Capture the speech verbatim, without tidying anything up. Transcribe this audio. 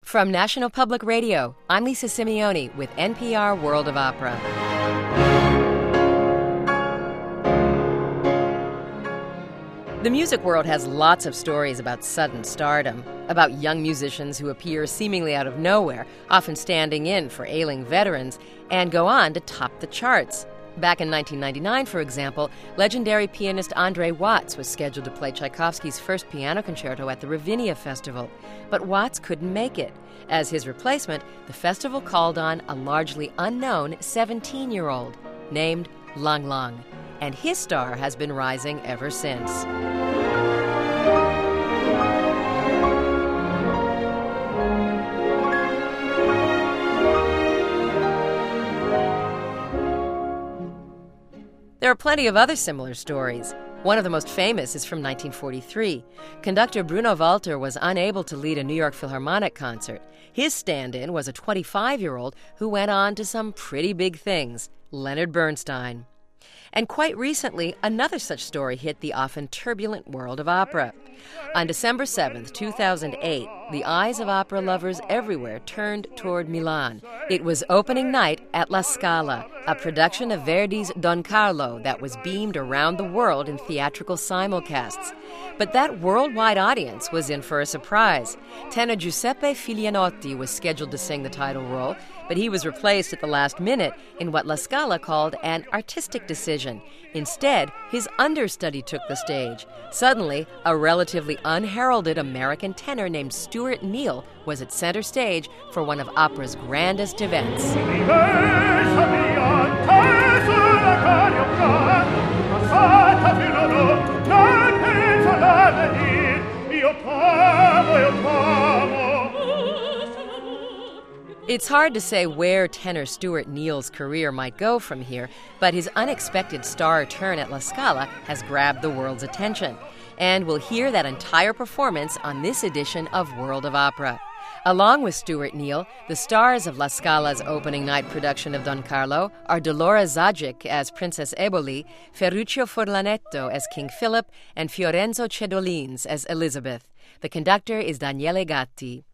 From National Public Radio, I'm Lisa Simeoni with N P R World of Opera. The music world has lots of stories about sudden stardom, about young musicians who appear seemingly out of nowhere, often standing in for ailing veterans, and go on to top the charts. Back in nineteen ninety-nine, for example, legendary pianist Andre Watts was scheduled to play Tchaikovsky's first piano concerto at the Ravinia Festival. But Watts couldn't make it. As his replacement, the festival called on a largely unknown seventeen-year-old named Lang Lang. And his star has been rising ever since. There are plenty of other similar stories. One of the most famous is from nineteen forty-three. Conductor Bruno Walter was unable to lead a New York Philharmonic concert. His stand-in was a twenty-five-year-old who went on to some pretty big things, Leonard Bernstein. And quite recently, another such story hit the often turbulent world of opera. On December seventh, two thousand eight, the eyes of opera lovers everywhere turned toward Milan. It was opening night at La Scala, a production of Verdi's Don Carlo that was beamed around the world in theatrical simulcasts. But that worldwide audience was in for a surprise. Tenor Giuseppe Filianotti was scheduled to sing the title role, but he was replaced at the last minute in what La Scala called an artistic decision. Instead, his understudy took the stage. Suddenly, a relatively unheralded American tenor named Stuart Neal was at center stage for one of opera's grandest events. It's hard to say where tenor Stuart Neal's career might go from here, but his unexpected star turn at La Scala has grabbed the world's attention. And we'll hear that entire performance on this edition of World of Opera. Along with Stuart Neal, the stars of La Scala's opening night production of Don Carlo are Dolores Zajic as Princess Eboli, Ferruccio Furlanetto as King Philip, and Fiorenzo Cedolins as Elizabeth. The conductor is Daniele Gatti.